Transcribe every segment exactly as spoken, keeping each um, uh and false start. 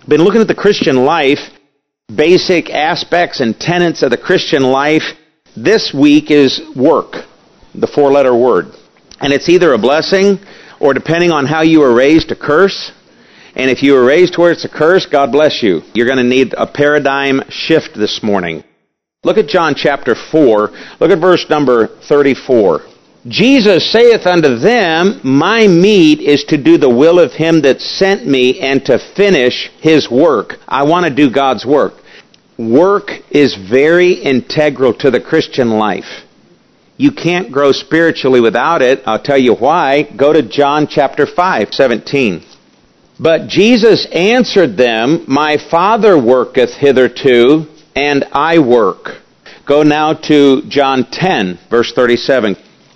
been looking at the Christian life, basic aspects and tenets of the Christian life. This week is work, the four-letter word. And it's either a blessing or, depending on how you were raised, a curse. And if you were raised where it's a curse, God bless you. You're going to need a paradigm shift this morning. Look at John chapter four. Look at verse number thirty-four. Jesus saith unto them, My meat is to do the will of him that sent me and to finish his work. I want to do God's work. Work is very integral to the Christian life. You can't grow spiritually without it. I'll tell you why. Go to John chapter five, seventeen. But Jesus answered them, My Father worketh hitherto, and I work. Go now to John ten, verse thirty-seven.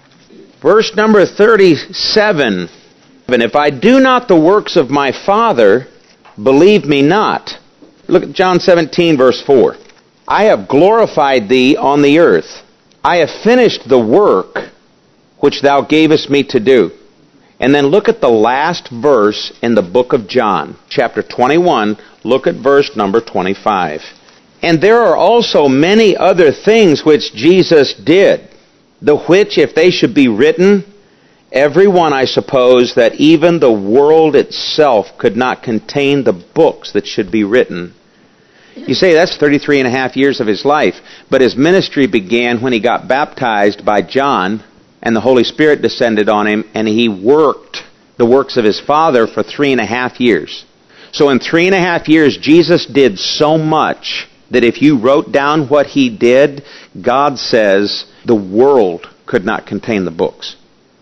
Verse number thirty-seven. And if I do not the works of my Father, believe me not. Look at John seventeen, verse four. I have glorified thee on the earth. I have finished the work which thou gavest me to do. And then look at the last verse in the book of John, chapter twenty-one. Look at verse number twenty-five. And there are also many other things which Jesus did, the which, if they should be written, every one, I suppose, that even the world itself could not contain the books that should be written. You say that's thirty-three and a half years of his life, but his ministry began when he got baptized by John, and the Holy Spirit descended on him, and he worked the works of his Father for three and a half years. So in three and a half years, Jesus did so much that if you wrote down what he did, God says the world could not contain the books.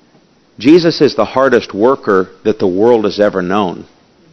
Jesus is the hardest worker that the world has ever known.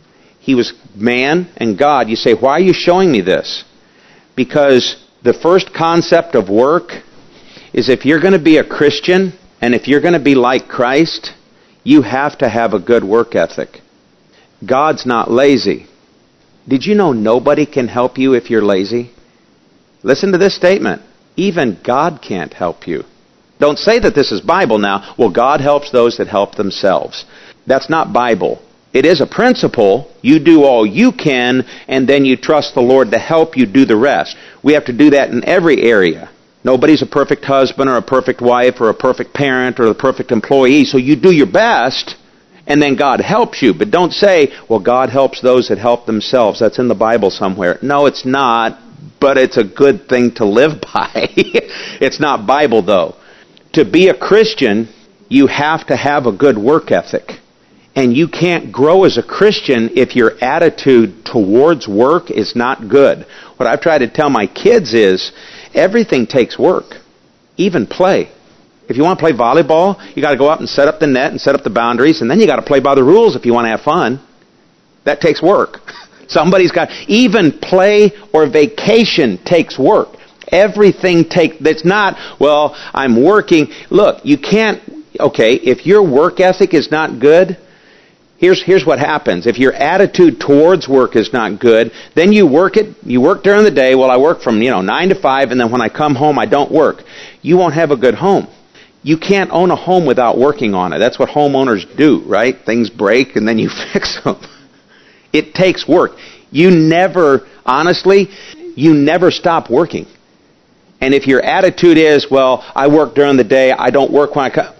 He was man and God. You say, why are you showing me this? Because the first concept of work is, if you're going to be a Christian and if you're going to be like Christ, you have to have a good work ethic. God's not lazy. Did you know nobody can help you if you're lazy? Listen to this statement. Even God can't help you. Don't say that this is Bible now. Well, God helps those that help themselves. That's not Bible. It is a principle. You do all you can, and then you trust the Lord to help you do the rest. We have to do that in every area. Nobody's a perfect husband or a perfect wife or a perfect parent or a perfect employee, so you do your best, and then God helps you. But don't say, well, God helps those that help themselves. That's in the Bible somewhere. No, it's not, but it's a good thing to live by. It's not Bible, though. To be a Christian, you have to have a good work ethic. And you can't grow as a Christian if your attitude towards work is not good. What I've tried to tell my kids is, everything takes work, even play. If you want to play volleyball, you got to go out and set up the net and set up the boundaries, and then you got to play by the rules if you want to have fun. That takes work. Somebody's got, even play or vacation takes work. Everything takes, that's not, well, I'm working. Look, you can't, okay, if your work ethic is not good, Here's, here's what happens. If your attitude towards work is not good, then you work it, you work during the day. Well, I work from, you know, nine to five, and then when I come home, I don't work. You won't have a good home. You can't own a home without working on it. That's what homeowners do, right? Things break, and then you fix them. It takes work. You never, honestly, you never stop working. And if your attitude is, well, I work during the day, I don't work when I come,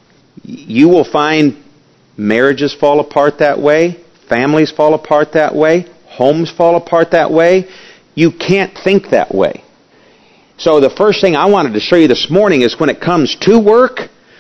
you will find marriages fall apart that way. Families fall apart that way. Homes fall apart that way. You can't think that way. So the first thing I wanted to show you this morning is, when it comes to work,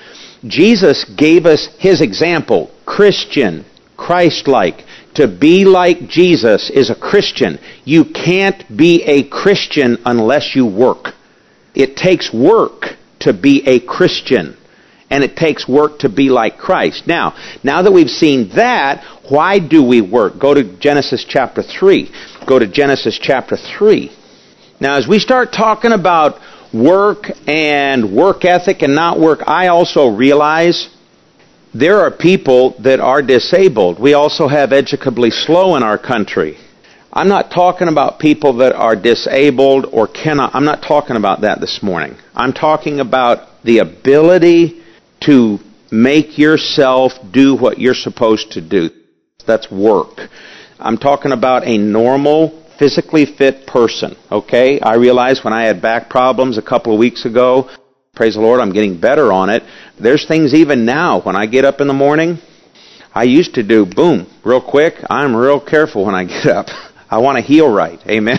Jesus gave us his example. Christian, Christ-like. To be like Jesus is a Christian. You can't be a Christian unless you work. It takes work to be a Christian. And it takes work to be like Christ. Now, now that we've seen that, why do we work? Go to Genesis chapter three. Go to Genesis chapter three. Now, as we start talking about work and work ethic and not work, I also realize there are people that are disabled. We also have educably slow in our country. I'm not talking about people that are disabled or cannot. I'm not talking about that this morning. I'm talking about the ability to make yourself do what you're supposed to do. That's work. I'm talking about a normal, physically fit person, okay? I realized when I had back problems a couple of weeks ago, praise the Lord, I'm getting better on it. There's things even now, when I get up in the morning, I used to do, boom, real quick. I'm real careful when I get up. I want to heal right. Amen.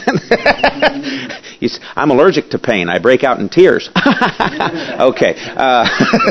I'm allergic to pain. I break out in tears. Okay. Uh,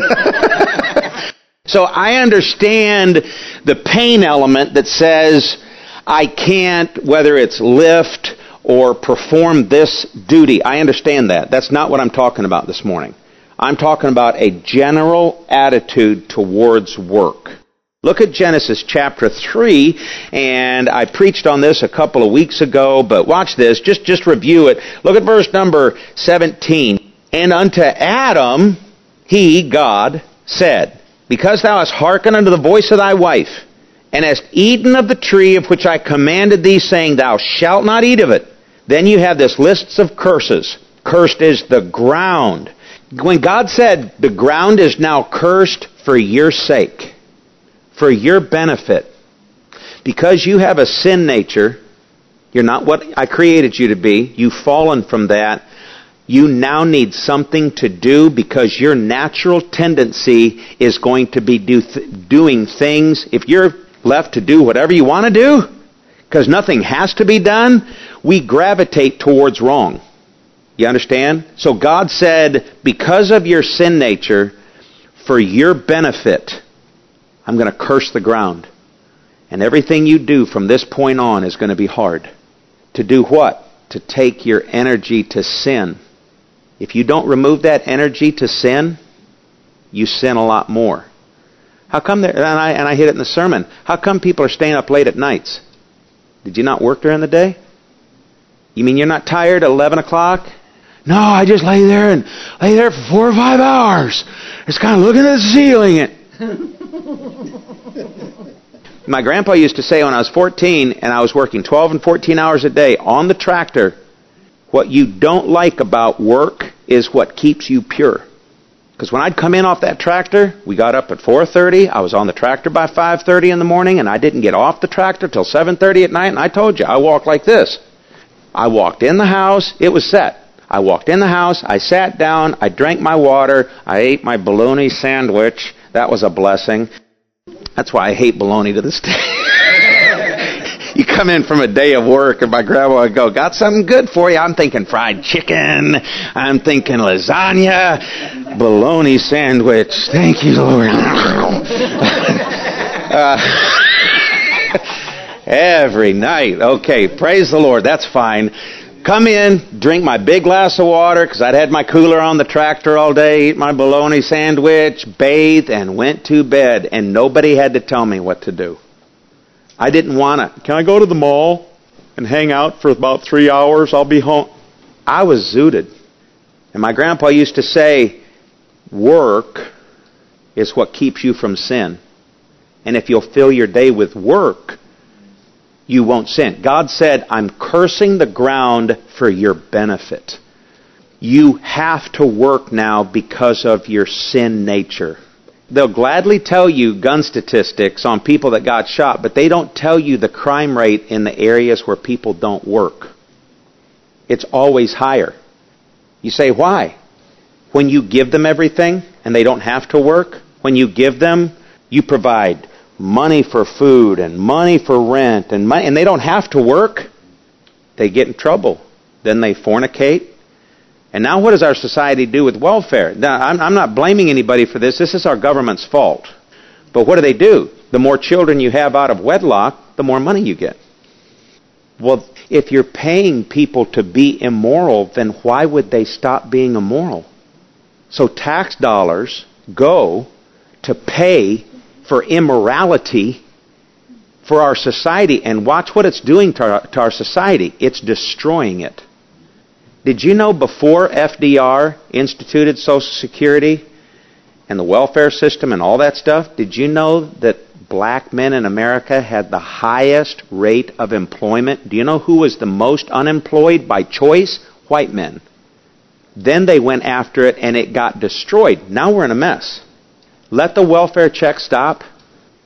so I understand the pain element that says I can't, whether it's lift or perform this duty. I understand that. That's not what I'm talking about this morning. I'm talking about a general attitude towards work. Look at Genesis chapter three, and I preached on this a couple of weeks ago, but watch this, just, just review it. Look at verse number seventeen. And unto Adam, he, God, said, Because thou hast hearkened unto the voice of thy wife, and hast eaten of the tree of which I commanded thee, saying, Thou shalt not eat of it. Then you have this list of curses. Cursed is the ground. When God said, the ground is now cursed for your sake, for your benefit, because you have a sin nature, you're not what I created you to be, you've fallen from that, you now need something to do because your natural tendency is going to be do th- doing things. If you're left to do whatever you want to do, because nothing has to be done, we gravitate towards wrong. You understand? So God said, because of your sin nature, for your benefit, I'm going to curse the ground. And everything you do from this point on is going to be hard. To do what? To take your energy to sin. If you don't remove that energy to sin, you sin a lot more. How come, and I, and I hit it in the sermon, how come people are staying up late at nights? Did you not work during the day? You mean you're not tired at eleven o'clock? No, I just lay there and lay there for four or five hours. Just kind of looking at the ceiling. My grandpa used to say when I was fourteen and I was working twelve and fourteen hours a day on the tractor, what you don't like about work is what keeps you pure. Because when I'd come in off that tractor, we got up at four thirty. I was on the tractor by five thirty in the morning, and I didn't get off the tractor till seven thirty at night. And I told you, I walked like this. I walked in the house. It was set. I walked in the house. I sat down. I drank my water. I ate my bologna sandwich. That was a blessing. That's why I hate bologna to this day. You come in from a day of work, and my grandma would go, got something good for you. I'm thinking fried chicken. I'm thinking lasagna. Bologna sandwich. Thank you, Lord. uh, every night. Okay, praise the Lord. That's fine. Come in, drink my big glass of water, because I'd had my cooler on the tractor all day, eat my bologna sandwich, bathe, and went to bed. And nobody had to tell me what to do. I didn't want to. Can I go to the mall and hang out for about three hours? I'll be home. I was zooted. And my grandpa used to say, work is what keeps you from sin. And if you'll fill your day with work, you won't sin. God said, I'm cursing the ground for your benefit. You have to work now because of your sin nature. They'll gladly tell you gun statistics on people that got shot, but they don't tell you the crime rate in the areas where people don't work. It's always higher. You say, why? When you give them everything and they don't have to work, when you give them, you provide money for food and money for rent and money, and they don't have to work, they get in trouble. Then they fornicate. And now what does our society do with welfare? Now, I'm, I'm not blaming anybody for this. This is our government's fault. But what do they do? The more children you have out of wedlock, the more money you get. Well, if you're paying people to be immoral, then why would they stop being immoral? So tax dollars go to pay for immorality for our society. And watch what it's doing to our, to our society. It's destroying it. Did you know before F D R instituted Social Security and the welfare system and all that stuff, did you know that black men in America had the highest rate of employment? Do you know who was the most unemployed by choice? White men. Then they went after it and it got destroyed. Now we're in a mess. Let the welfare check stop.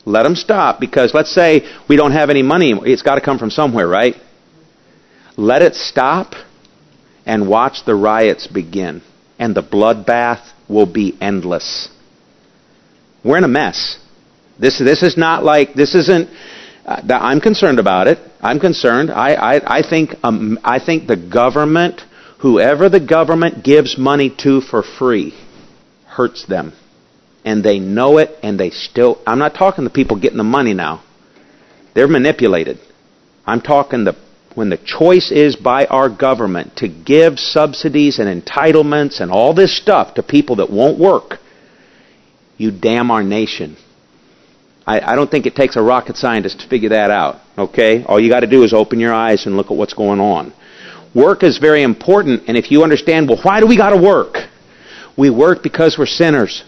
Let them stop, because let's say we don't have any money. It's got to come from somewhere, right? Let it stop and watch the riots begin. And the bloodbath will be endless. We're in a mess. This, this is not like, this isn't, uh, I'm concerned about it. I'm concerned. I, I, I think, um, I think the government, whoever the government gives money to for free, hurts them. And they know it, and they still, I'm not talking the people getting the money now. They're manipulated. I'm talking the, when the choice is by our government to give subsidies and entitlements and all this stuff to people that won't work, you damn our nation. I, I don't think it takes a rocket scientist to figure that out, okay? All you got to do is open your eyes and look at what's going on. Work is very important, and if you understand, well, why do we got to work? We work because we're sinners.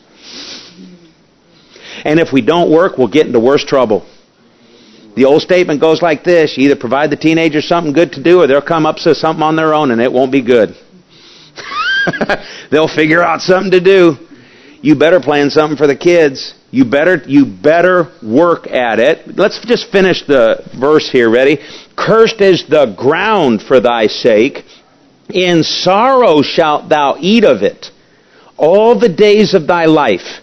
And if we don't work, we'll get into worse trouble. The old statement goes like this: you either provide the teenagers something good to do, or they'll come up with something on their own and it won't be good. They'll figure out something to do. You better plan something for the kids. You better, you better work at it. Let's just finish the verse here. Ready? Cursed is the ground for thy sake. In sorrow shalt thou eat of it all the days of thy life.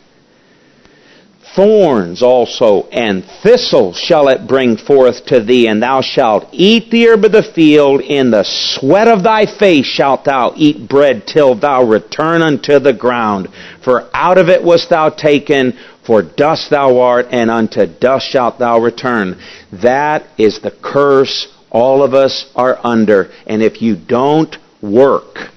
Thorns also and thistles shall it bring forth to thee, and thou shalt eat the herb of the field. In the sweat of thy face shalt thou eat bread till thou return unto the ground. For out of it wast thou taken, for dust thou art, and unto dust shalt thou return. That is the curse all of us are under. And if you don't work,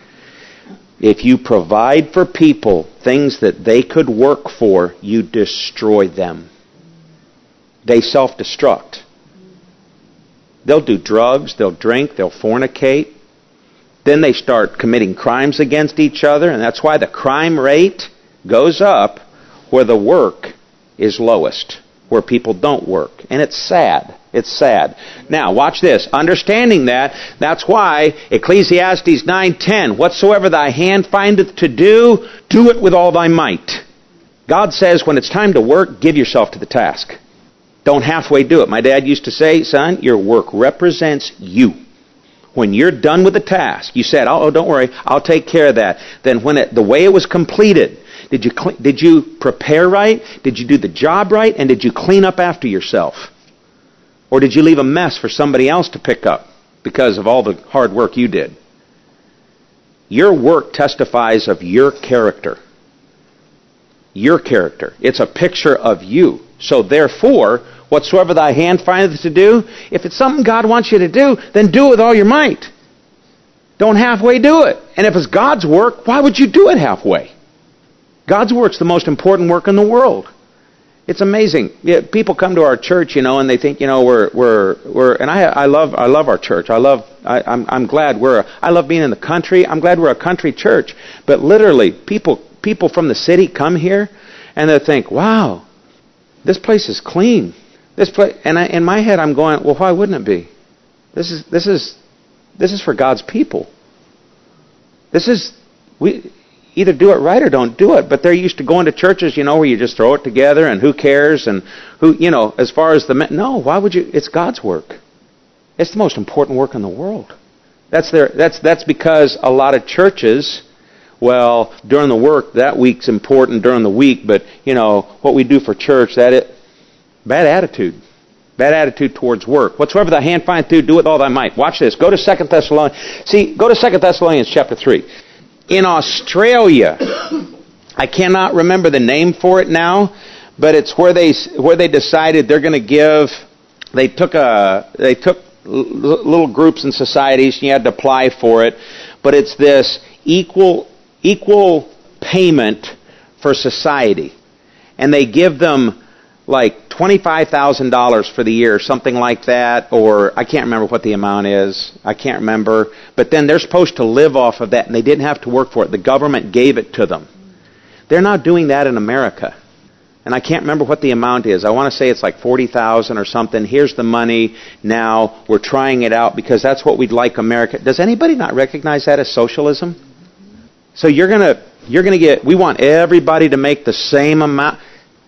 if you provide for people things that they could work for, you destroy them. They self-destruct. They'll do drugs, they'll drink, they'll fornicate. Then they start committing crimes against each other, and that's why the crime rate goes up where the work is lowest, where people don't work. And it's sad. It's sad. Now, watch this. Understanding that, that's why Ecclesiastes nine ten, whatsoever thy hand findeth to do, do it with all thy might. God says when it's time to work, give yourself to the task. Don't halfway do it. My dad used to say, son, your work represents you. When you're done with the task, you said, oh, don't worry, I'll take care of that. Then when it, the way it was completed, did you, did you prepare right? Did you do the job right? And did you clean up after yourself? Or did you leave a mess for somebody else to pick up because of all the hard work you did? Your work testifies of your character. Your character. It's a picture of you. So therefore, whatsoever thy hand findeth to do, if it's something God wants you to do, then do it with all your might. Don't halfway do it. And if it's God's work, why would you do it halfway? God's work's the most important work in the world. It's amazing. Yeah, people come to our church, you know, and they think, you know, we're we're we're. And I I love I love our church. I love I, I'm I'm glad we're. I love being in the country. I'm glad we're a country church. But literally, people people from the city come here, and they think, wow, this place is clean. This place, and I, in my head, I'm going, well, why wouldn't it be? This is this is this is for God's people. This is we. Either do it right or don't do it. But they're used to going to churches, you know, where you just throw it together and who cares and who, you know, as far as the men. No, why would you? It's God's work. It's the most important work in the world. That's their. That's that's because a lot of churches, well, during the work that week's important during the week, but you know what we do for church, that it, bad attitude, bad attitude towards work. Whatsoever thy hand findeth to do, do with all thy might. Watch this. Go to Second Thessalonians. See, go to Second Thessalonians chapter three. In Australia, I cannot remember the name for it now, but it's where they where they decided they're going to give. They took a they took little groups and societies, and you had to apply for it. But it's this equal equal payment for society, and they give them like twenty-five thousand dollars for the year, something like that, or I can't remember what the amount is. I can't remember. But then they're supposed to live off of that, and they didn't have to work for it. The government gave it to them. They're not doing that in America. And I can't remember what the amount is. I want to say it's like forty thousand dollars or something. Here's the money. Now we're trying it out because that's what we'd like America. Does anybody not recognize that as socialism? So you're going to you're going to get, we want everybody to make the same amount.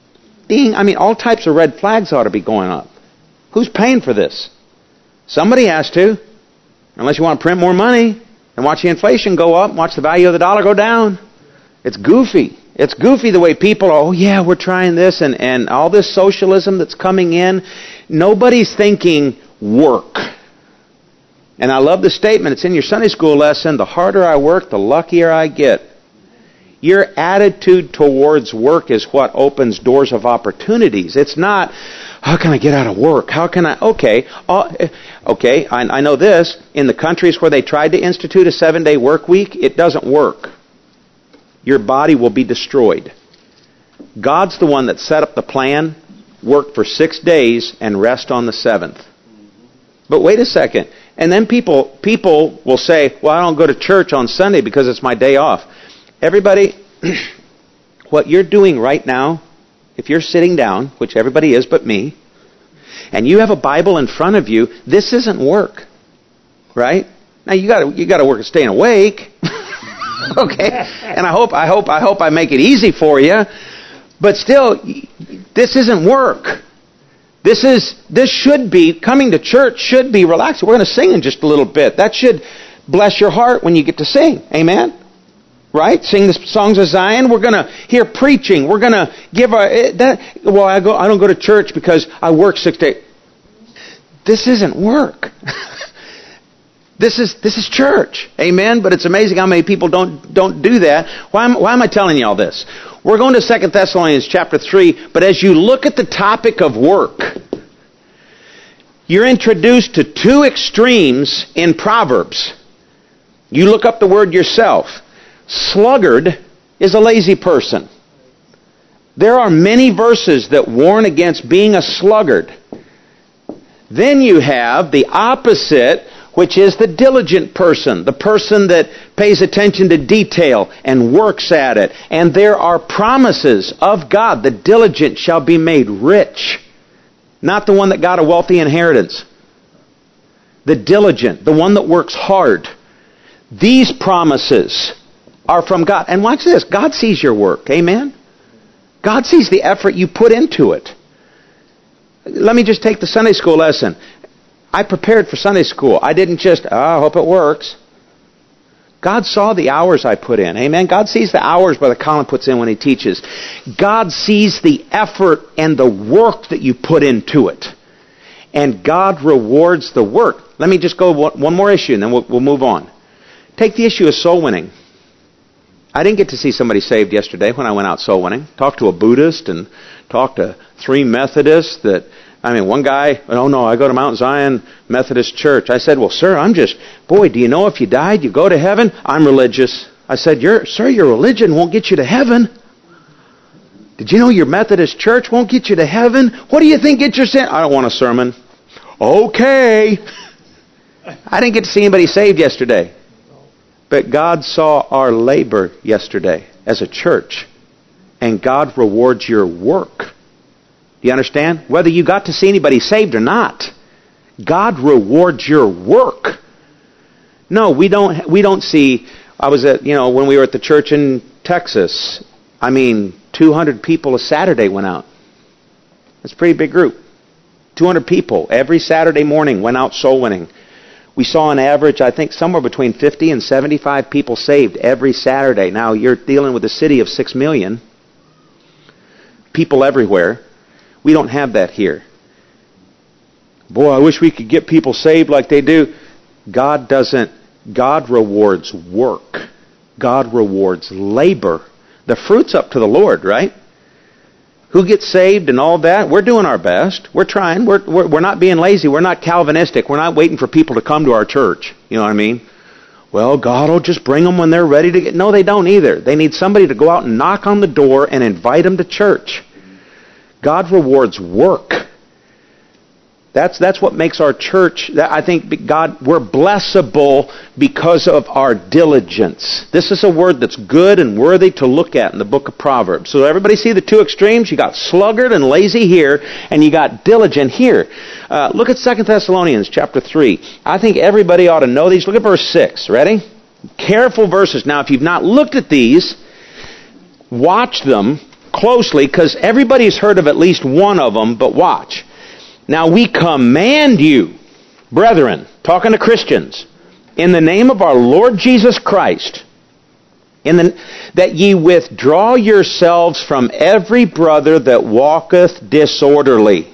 ding. I mean, all types of red flags ought to be going up. Who's paying for this? Somebody has to. Unless you want to print more money and watch the inflation go up, watch the value of the dollar go down. It's goofy. It's goofy the way people are, oh yeah, we're trying this, and, and all this socialism that's coming in. Nobody's thinking work. And I love the statement. It's in your Sunday school lesson. The harder I work, the luckier I get. Your attitude towards work is what opens doors of opportunities. It's not, how can I get out of work? How can I, okay, uh, okay, I, I know this. In the countries where they tried to institute a seven-day work week, it doesn't work. Your body will be destroyed. God's the one that set up the plan, work for six days, and rest on the seventh. But wait a second. And then people people will say, well, I don't go to church on Sunday because it's my day off. Everybody, what you're doing right now, if you're sitting down, which everybody is but me, and you have a Bible in front of you, this isn't work. Right? Now you gotta you gotta work at staying awake. Okay? And I hope I hope I hope I make it easy for you. But still, this isn't work. This is this should be, coming to church should be relaxing. We're going to sing in just a little bit. That should bless your heart when you get to sing. Amen? Right? Sing the songs of Zion. We're going to hear preaching. We're going to give a that. Well, I go. I don't go to church because I work six days. This isn't work. This is this is church. Amen? But it's amazing how many people don't don't do that. Why am, why am I telling you all this? We're going to Second Thessalonians chapter three, but as you look at the topic of work, you're introduced to two extremes in Proverbs. You look up the word yourself. Sluggard is a lazy person. There are many verses that warn against being a sluggard. Then you have the opposite, which is the diligent person, the person that pays attention to detail and works at it. And there are promises of God. The diligent shall be made rich. Not the one that got a wealthy inheritance. The diligent, the one that works hard. These promises are from God. And watch this. God sees your work. Amen? God sees the effort you put into it. Let me just take the Sunday school lesson. I prepared for Sunday school. I didn't just, oh, I hope it works. God saw the hours I put in. Amen? God sees the hours Brother Colin puts in when he teaches. God sees the effort and the work that you put into it. And God rewards the work. Let me just go one more issue and then we'll, we'll move on. Take the issue of soul winning. I didn't get to see somebody saved yesterday when I went out soul winning. Talked to a Buddhist and talked to three Methodists that, I mean, one guy, oh no, I go to Mount Zion Methodist Church. I said, well, sir, I'm just, boy, do you know if you died, you go to heaven? I'm religious. I said, your, sir, your religion won't get you to heaven. Did you know your Methodist church won't get you to heaven? What do you think gets your sin? I don't want a sermon. Okay. I didn't get to see anybody saved yesterday. But God saw our labor yesterday as a church. And God rewards your work. Do you understand? Whether you got to see anybody saved or not, God rewards your work. No, we don't we don't see, I was at, you know, when we were at the church in Texas, I mean, two hundred people a Saturday went out. That's a pretty big group. two hundred people every Saturday morning went out soul winning. We saw an average, I think, somewhere between fifty and seventy-five people saved every Saturday. Now, you're dealing with a city of six million. People everywhere. We don't have that here. Boy, I wish we could get people saved like they do. God doesn't. God rewards work. God rewards labor. The fruit's up to the Lord, right? Who gets saved and all that? We're doing our best. We're trying. We're, we're, we're not being lazy. We're not Calvinistic. We're not waiting for people to come to our church. You know what I mean? Well, God will just bring them when they're ready to get... No, they don't either. They need somebody to go out and knock on the door and invite them to church. God rewards work. That's that's what makes our church, I think God, we're blessable because of our diligence. This is a word that's good and worthy to look at in the book of Proverbs. So everybody see the two extremes? You got sluggard and lazy here, and you got diligent here. Uh, look at Second Thessalonians chapter three. I think everybody ought to know these. Look at verse six. Ready? Careful verses. Now, if you've not looked at these, watch them closely because everybody's heard of at least one of them, but watch. Now we command you, brethren, talking to Christians, in the name of our Lord Jesus Christ, in the, that ye withdraw yourselves from every brother that walketh disorderly,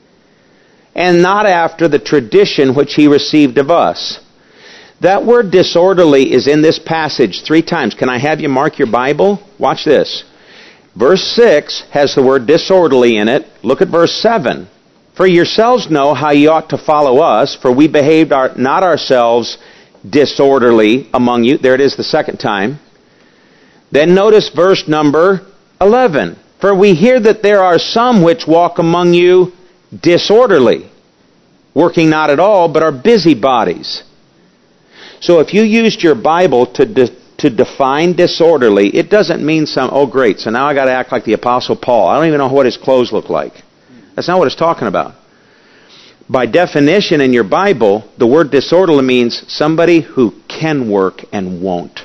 and not after the tradition which he received of us. That word disorderly is in this passage three times. Can I have you mark your Bible? Watch this. Verse six has the word disorderly in it. Look at verse seven. For yourselves know how ye ought to follow us, for we behaved our, not ourselves disorderly among you. There it is the second time. Then notice verse number eleven. For we hear that there are some which walk among you disorderly, working not at all, but are busybodies. So if you used your Bible to de- to define disorderly, it doesn't mean some, oh great, so now I got to act like the Apostle Paul. I don't even know what his clothes look like. That's not what it's talking about. By definition in your Bible, the word disorderly means somebody who can work and won't.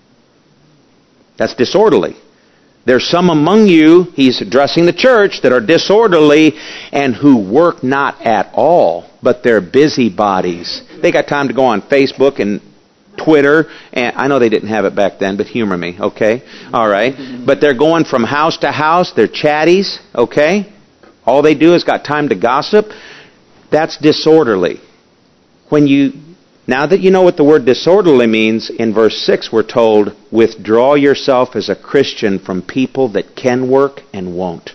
That's disorderly. There's some among you, he's addressing the church, that are disorderly and who work not at all, but they're busybodies. They got time to go on Facebook and Twitter, and I know they didn't have it back then, but humor me, okay? All right. But they're going from house to house, they're chatties, okay? All they do is got time to gossip. That's disorderly. When you, now that you know what the word disorderly means, in verse six we're told, withdraw yourself as a Christian from people that can work and won't.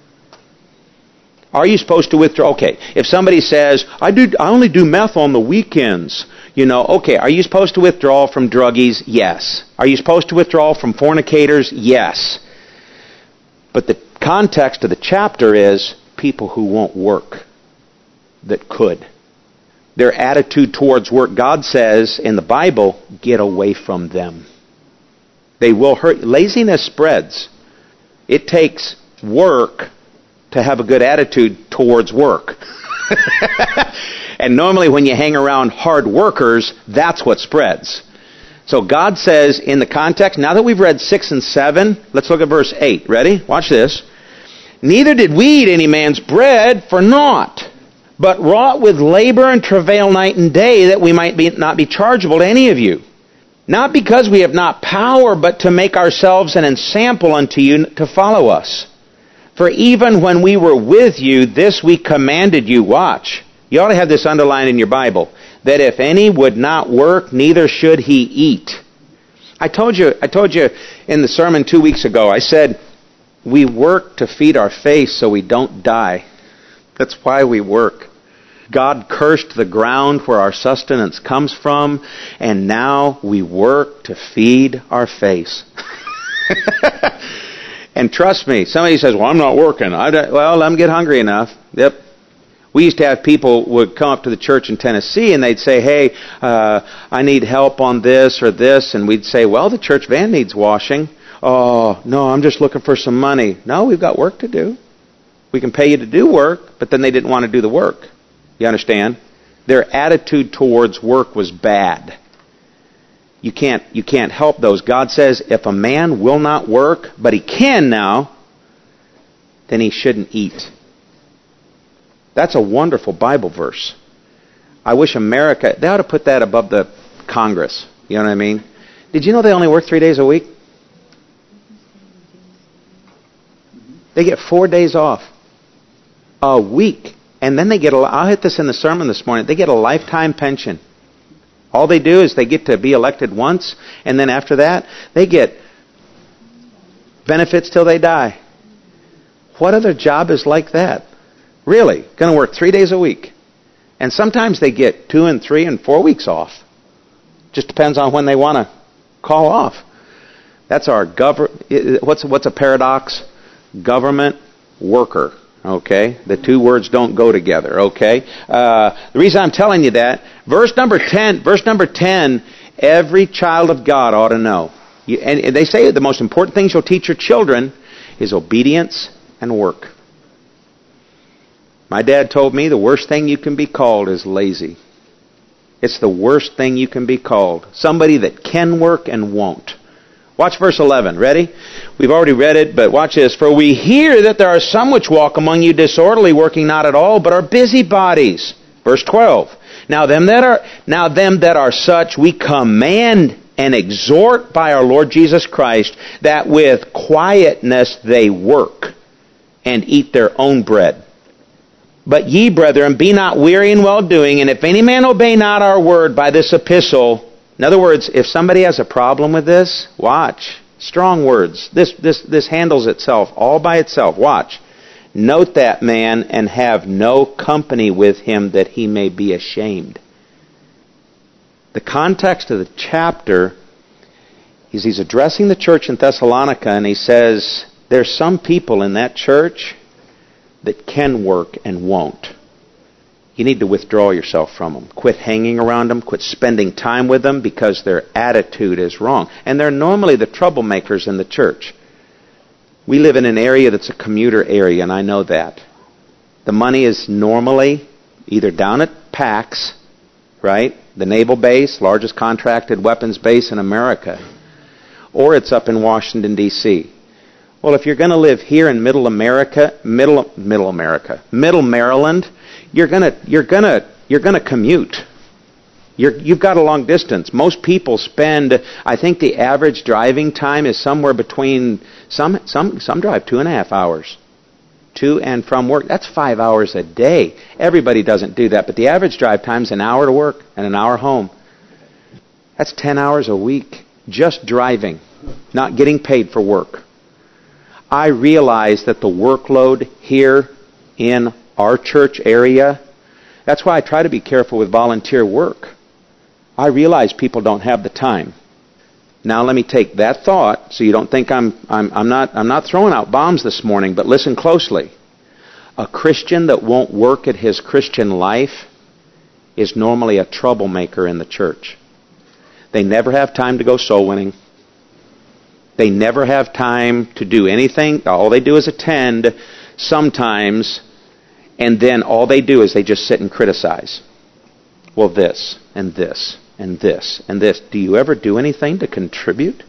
Are you supposed to withdraw? Okay, if somebody says, I do, I only do meth on the weekends, you know, okay, are you supposed to withdraw from druggies? Yes. Are you supposed to withdraw from fornicators? Yes. But the context of the chapter is people who won't work that could. Their attitude towards work, God says in the Bible, get away from them. They will hurt. Laziness spreads. It takes work to have a good attitude towards work. And normally when you hang around hard workers, that's what spreads. So God says in the context, now that we've read six and seven, let's look at verse eight. Ready? Watch this. Neither did we eat any man's bread for naught, but wrought with labor and travail night and day, that we might be, not be chargeable to any of you. Not because we have not power, but to make ourselves an ensample unto you to follow us. For even when we were with you, this we commanded you. Watch. You ought to have this underlined in your Bible. That if any would not work, neither should he eat. I told you, I told you in the sermon two weeks ago, I said, we work to feed our face so we don't die. That's why we work. God cursed the ground where our sustenance comes from, and now we work to feed our face. And trust me, somebody says, well, I'm not working. I don't, well, let them get hungry enough. Yep. We used to have people would come up to the church in Tennessee and they'd say, hey, uh, I need help on this or this. And we'd say, well, the church van needs washing. Oh, no, I'm just looking for some money. No, we've got work to do. We can pay you to do work, but then they didn't want to do the work. You understand? Their attitude towards work was bad. You can't, you can't help those. God says if a man will not work, but he can now, then he shouldn't eat. That's a wonderful Bible verse. I wish America, they ought to put that above the Congress. You know what I mean? Did you know they only work three days a week? They get four days off a week. And then they get a, I'll hit this in the sermon this morning, they get a lifetime pension. All they do is they get to be elected once, and then after that, they get benefits till they die. What other job is like that? Really? Going to work three days a week. And sometimes they get two and three and four weeks off. Just depends on when they want to call off. That's our gov- what's what's a paradox? Government worker. Okay? The two words don't go together. Okay? Uh, the reason I'm telling you that, verse number ten, verse number ten, every child of God ought to know. You, and they say the most important things you'll teach your children is obedience and work. My dad told me the worst thing you can be called is lazy. It's the worst thing you can be called. Somebody that can work and won't. Watch verse eleven. Ready? We've already read it, but watch this. For we hear that there are some which walk among you disorderly, working not at all, but are busybodies. Verse twelve. Now them that are now them that are such we command and exhort by our Lord Jesus Christ, that with quietness they work and eat their own bread. But ye, brethren, be not weary in well-doing, and if any man obey not our word by this epistle, in other words, if somebody has a problem with this, watch. Strong words. This, this, this handles itself all by itself. Watch. Note that man and have no company with him that he may be ashamed. The context of the chapter is he's addressing the church in Thessalonica, and he says there's some people in that church that can work and won't. You need to withdraw yourself from them. Quit hanging around them. Quit spending time with them because their attitude is wrong. And they're normally the troublemakers in the church. We live in an area that's a commuter area, and I know that. The money is normally either down at PAX, right? The naval base, largest contracted weapons base in America. Or it's up in Washington, D C Well, if you're going to live here in Middle America, Middle Middle America, Middle Maryland, you're going to you're going to you're going to commute. You're, you've got a long distance. Most people spend, I think the average driving time is somewhere between, some some some drive two and a half hours to and from work. That's five hours a day. Everybody doesn't do that, but the average drive time is an hour to work and an hour home. That's ten hours a week just driving, not getting paid for work. I realize that the workload here in our church area, that's why I try to be careful with volunteer work. I realize people don't have the time. Now let me take that thought, so you don't think I'm I'm I'm not I'm not throwing out bombs this morning, but listen closely. A Christian that won't work at his Christian life is normally a troublemaker in the church. They never have time to go soul winning. They never have time to do anything. All they do is attend sometimes, and then all they do is they just sit and criticize. Well, this and this and this and this. Do you ever do anything to contribute?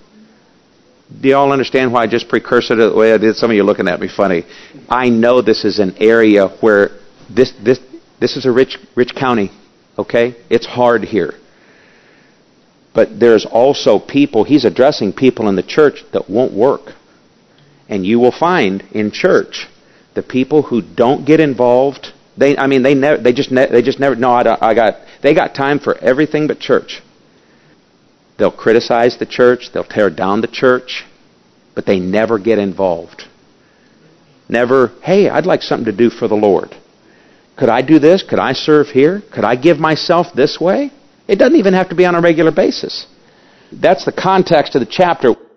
Do you all understand why I just precursored it the way I did? Some of you are looking at me funny. I know this is an area where this this this is a rich rich county. Okay? It's hard here. But there's also people, he's addressing people in the church that won't work. And you will find in church, the people who don't get involved, they I mean they never they just ne- they just never no I, don't, I got they got time for everything but church. They'll criticize the church, they'll tear down the church, but they never get involved. Never, hey, I'd like something to do for the Lord. Could I do this? Could I serve here? Could I give myself this way? It doesn't even have to be on a regular basis. That's the context of the chapter.